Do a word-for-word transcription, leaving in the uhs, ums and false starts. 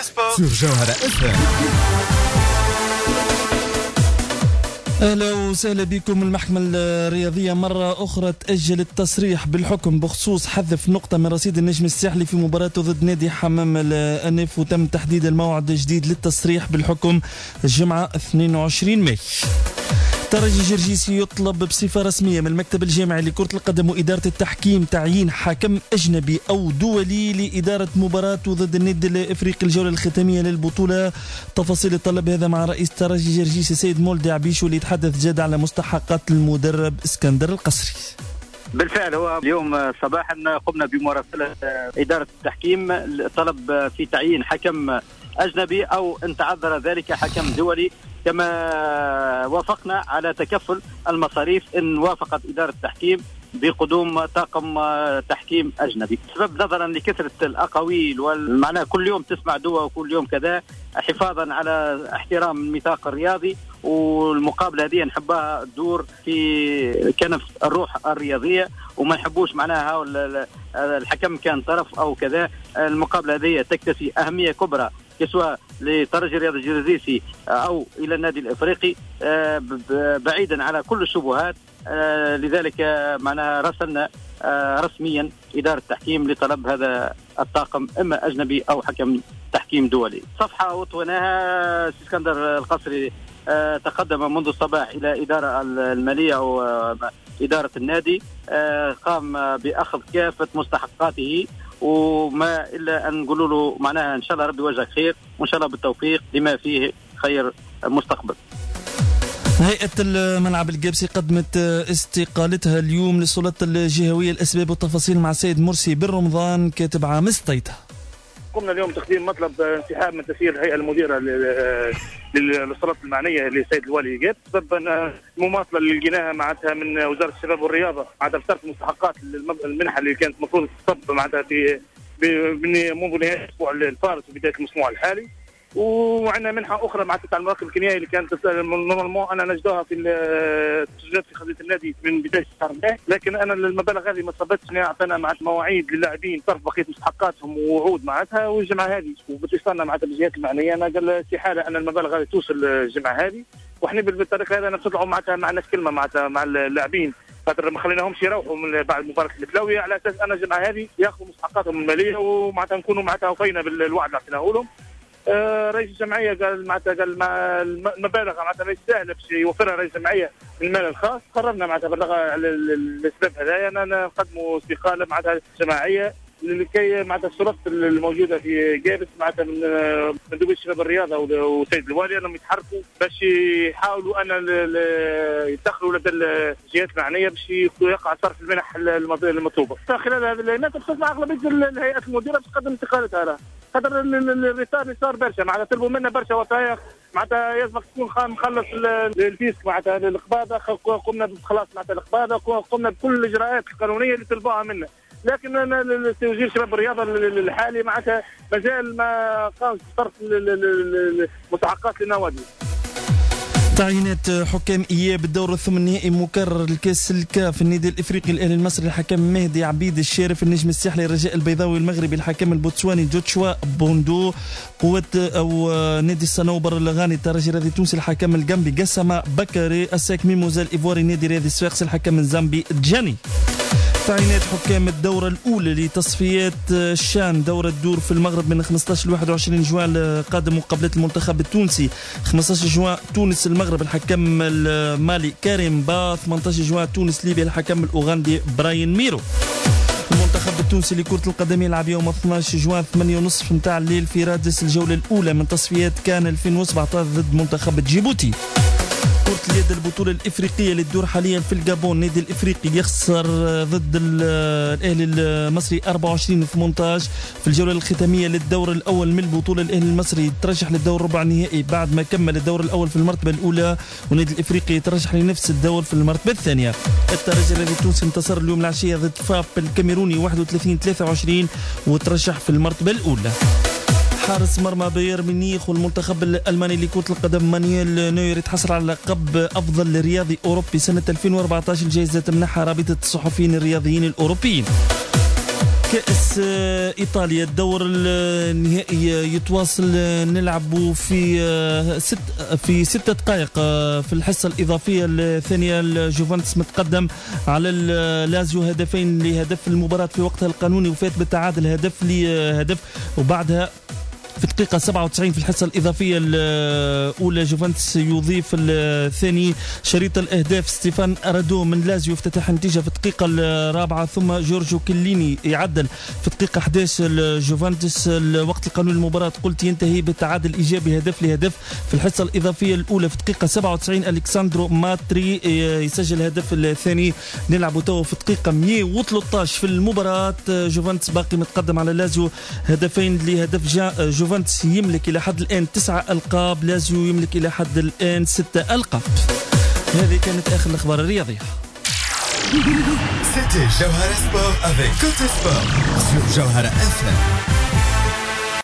sur جوهرة اف ام. أهلا وسهلا بكم. المحكمة الرياضية مرة أخرى تأجل التصريح بالحكم بخصوص حذف نقطة من رصيد النجم الساحلي في مباراته ضد نادي حمام الأنف، وتم تحديد الموعد الجديد للتصريح بالحكم الجمعة اثنين وعشرين ماي. ترجي جرجيسي يطلب بصفة رسمية من المكتب الجامعي لكرة القدم وإدارة التحكيم تعيين حكم أجنبي أو دولي لإدارة مباراة ضد النادي الإفريقي الجولة الختامية للبطولة. تفاصيل الطلب هذا مع رئيس ترجي جرجيسي سيد مولدي عبيشو اللي يتحدث جاد على مستحقات المدرب اسكندر القصري. بالفعل هو اليوم صباحا قمنا بمراسلة إدارة التحكيم طلب في تعيين حكم أجنبي أو إن تعذر ذلك حكم دولي، كما وافقنا على تكفل المصاريف إن وافقت إدارة التحكيم بقدوم طاقم تحكيم أجنبي. سبب نظرا لكثرة الأقاويل والمعنى كل يوم تسمع دوا وكل يوم كذا، حفاظا على احترام الميثاق الرياضي، والمقابلة هذه نحبها تدور في كنف الروح الرياضية وما نحبوش معناها الحكم كان طرف أو كذا. المقابلة هذه تكتسي أهمية كبرى سواء لترجي رياض الجرزيسي أو إلى النادي الإفريقي بعيدا على كل الشبهات. لذلك معناها راسلنا رسميا إدارة التحكيم لطلب هذا الطاقم إما أجنبي أو حكم تحكيم دولي. صفحة وطوناها اسكندر القصري تقدم منذ الصباح إلى إدارة المالية أو إدارة النادي، قام بأخذ كافة مستحقاته وما إلا أن نقول له معناها إن شاء الله ربي وجهك خير وإن شاء الله بالتوفيق لما فيه خير مستقبل. هيئة الملعب القابسي قدمت استقالتها اليوم للسلطة الجهوية. الأسباب والتفاصيل مع السيد مرسي بن رمضان كاتب عام ستيتا. قمنا اليوم تقديم مطلب انسحاب من تسيير الهيئة المديرة للسلطة المعنية للسيد الوالي جاب بسبب المماطلة اللي لقيناها معناتها من وزارة الشباب والرياضة معناتها بصرف مستحقات المنحة اللي كانت المفروض تصب معناتها في منذ نهاية الأسبوع الفارس وبداية الموسم الحالي، وعندنا منحة أخرى مع تاع المراكب الكيميائية اللي كانت نورمالمون أنا نجدوها في التسجيلات في خزينة النادي من بداية الشهر الماضي، لكن أنا المبالغ هذه ما صبتش. أعطينا مع مواعيد للاعبين صرف بقية مستحقاتهم ووعود معناتها والجمعة هذه، وباتصالنا مع الجهات المعنية أنا قال استحالة أن المبالغ هذه توصل الجمعة هذه، وإحنا بالطريقة هذه نطلعوا معناتها مع الناس كلمة معناتها مع اللاعبين خاطر ما خليناهمش يروحوا من بعد مباراة البلاوي على أساس أن الجمعة هذه يأخذوا مستحقاتهم المالية ومعناتها نكونوا معناتها وفينا بالوعد اللي أعطيناه لهم. آه رئيس الجمعيه قال معناتها قال مع المبالغ معناتها مش سهله باش يوفرها رئيس الجمعيه من المال الخاص. قررنا معناتها بالرغم على الاسباب هذايا انا نقدموا استقاله معناتها جماعيه لكي معناتها السلطات الموجوده في جابس معناتها من من دوله الشباب الرياضه وسيد الوالي انهم يتحركوا باش يحاولوا ان يدخلوا لدى الجهات المعنيه باش يقع صرف المنح المطلوبه. خلال هذه الايامات بصفه اغلبيه الهيئات المديره باش تقدم استقالتها خاطر الريتار اللي صار برشا معناتها طلبوا منا برشا وثائق معناتها يلزمك تكون مخلص الفيسك معناتها القباضه، قمنا بخلاص معناتها القباضه، قمنا بكل الاجراءات القانونيه اللي طلبوها منا، لكن وزير الشباب الرياضه الحالي معناتها مازال ما قامش بصرف المستحقات للنوادي. تعيينات حكام إياب الدور الثمانيني مكرر الكاس الكا في النادي الإفريقي الأهلي المصري الحكم مهدي عبيد الشارف، النجم الساحلي الرجاء البيضاوي المغربي الحكم البوتسواني جوتشوا بوندو، قوة أو نادي الصنوبر الغاني الترجي الرياضي التونسي الحكم الجنبي قسمة بكري، الساك ميموزا الإيفواري النادي الرياضي الصفاقسي الحكم الزامبي جاني. تعيينات حكام الدورة الأولى لتصفيات الشان دورة الدور في المغرب من خمسة عشر ل واحد وعشرين جوان القادم مقابلة المنتخب التونسي. خمسة عشر جوان تونس المغرب الحكم المالي كريم با، ثمانية عشر جوان تونس ليبيا الحكم الأوغندي براين ميرو. المنتخب التونسي لكرة القدم يلعب يوم اثني عشر جوان ثمانية ونصف متاع الليل في رادس الجولة الأولى من تصفيات كان ألفين وسبعة عشر ضد منتخب جيبوتي. كرة اليد البطولة الإفريقية للدور حاليا في الجابون، النادي الإفريقي يخسر ضد الأهلي المصري أربعة وعشرين ثمانية عشر في الجولة الختامية للدور الأول من البطولة. الأهلي المصري يترشح للدور ربع النهائي بعد ما كمل الدور الأول في المرتبة الأولى، والنادي الإفريقي يترشح لنفس الدور في المرتبة الثانية. الترجي الرياضي التونسي انتصر اليوم العشية ضد فاب الكاميروني واحد وثلاثين ثلاثة وعشرين وترشح في المرتبة الأولى. حارس مرمى بايرن ميونخ والمنتخب الألماني لكرة القدم مانويل نوير يتحصل على لقب أفضل رياضي أوروبي سنة ألفين وأربعة عشر، الجائزة تمنحها رابطة الصحفيين الرياضيين الأوروبيين. كأس إيطاليا الدور النهائي يتواصل. نلعب في ست في ستة دقائق في الحصة الإضافية الثانية. الجوفنتوس متقدم على لازيو هدفين لهدف. المباراة في وقتها القانوني وفات بالتعادل هدف لهدف، وبعدها في الدقيقة سبعة وتسعين في الحصة الإضافية الأولى جوفنتوس يضيف الثاني. شريط الأهداف ستيفان أرادو من لازيو افتتح النتيجة في الدقيقة الرابعة، ثم جورجو كيليني يعدل في الدقيقة أحد عشر الجوفنتوس. الوقت القانوني المباراة قلت ينتهي بالتعادل إيجابي هدف لهدف. في الحصة الإضافية الأولى في الدقيقة سبعة وتسعين ألكساندرو ماتري يسجل الهدف الثاني. نلعب تو في الدقيقة مئة وثلاثة عشر في المباراة. جوفنتوس باقي متقدم على لازيو هدفين لهدف. جا جوفنتوس يملك إلى حد الآن تسعة ألقاب، لازيو يملك إلى حد الآن ستة ألقاب. هذه كانت آخر الأخبار الرياضية. C'était Jawhara Sport avec Côté Sport sur Jawhara إف إم.